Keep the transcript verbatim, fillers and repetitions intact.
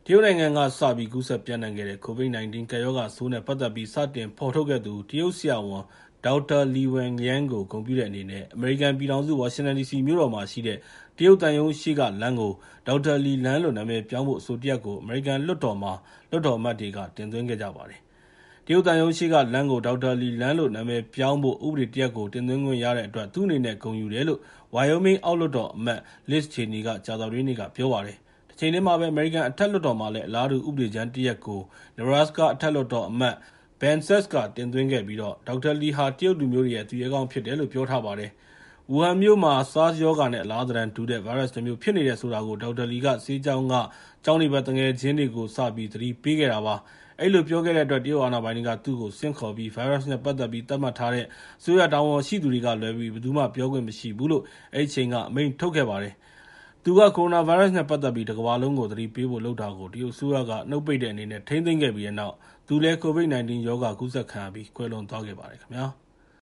တရုတ်နိုင်ငံကစပြီးကူးစက်ပျံ့နှံ့ခဲ့တဲ့ ကိုဗစ် ၁၉ ကပ်ရောဂါဆိုးနဲ့ပတ်သက်ပြီးစတင်ဖော်ထုတ်ခဲ့သူတရုတ်ဆရာဝန် ဒေါက်တာ Li Wenliang ကိုဂုဏ်ပြုတဲ့အနေနဲ့ အမေရိကန်ပြည်ထောင်စု ဝါရှင်တန်ဒီစီမြို့တော်မှာရှိတဲ့ တရုတ်သံရုံးရှေ့ကလမ်းကို ဒေါက်တာလီလမ်းလို့နာမည်ပြောင်းဖို့အဆိုတရပ်ကို အမေရိကန်လွှတ်တော်မှာ လွှတ်တော်အမတ်တွေကတင်သွင်းခဲ့ကြပါတယ်။ တရုတ်သံရုံးရှေ့ကလမ်းကို ဒေါက်တာလီလမ်းလို့နာမည်ပြောင်းဖို့ဥပဒေတရပ်ကိုတင်သွင်းခွင့်ရတဲ့အတွက် သူ့အနေနဲ့ဂုဏ်ယူတယ်လို့ Wyoming အောက်လွှတ်တော်အမတ် Liz Cheney က ကြာသပတေးနေ့က ပြောပါတယ်။ တချိန်တည်းမှာပဲ အမေရိကန်အထက်လွှတ်တော်မှာလည်း အလားတူဥပဒေကြမ်းတရပ်ကို Nebraska အထက်လွှတ်တော်အမတ် Ben Sasse က တင်သွင်းခဲ့ပြီး ဒေါက်တာလီဟာ တရုတ်လူမျိုးတွေရဲ့ သူရဲကောင်းဖြစ်တယ်လို့ ပြောထားပါတယ်။ ဝူဟန်မြို့မှာ SARS ရောဂါနဲ့ အလားသဏ္ဍန်တူတဲ့ ဗိုင်းရပ်စ်တမျိုးဖြစ်နေတယ်ဆိုတာကို ဒေါက်တာလီက ဆေးကျောင်းက ကျောင်းနေဘက်သူငယ်ချင်းတွေကို စပြီး သတိပေးခဲ့တာပါ။ အဲဒီလိုပြောခဲ့တဲ့အတွက် တရုတ်အာဏာပိုင်တွေက သူ့ကိုဆင့်ခေါ်ပြီး ဗိုင်းရပ်စ်နဲ့ပတ်သက်ပြီး သတ်မှတ်ထားတဲ့ အစိုးရတာဝန်ရှိသူတွေကလွဲပြီး ဘယ်သူမှ ပြောခွင့်မရှိဘူးလို့ အဲဒီအချိန်က အမိန့်ထုတ်ခဲ့ပါတယ်။ သူက ကိုရိုနာဗိုင်းရပ်စ်နဲ့ပတ်သက်ပြီး တကမ္ဘာလုံးကို သတိပေးဖို့လုပ်တာကို တရုတ်အစိုးရက နှုတ်ပိတ်တဲ့အနေနဲ့ ထိန်းသိမ်းခဲ့ပြီးတဲ့နောက် သူလည်း ကိုဗစ် ၁၉ ရောဂါကူးစက်ခံရပြီး ကွယ်လွန်သွားခဲ့ပါတယ်ခင်ဗျာ။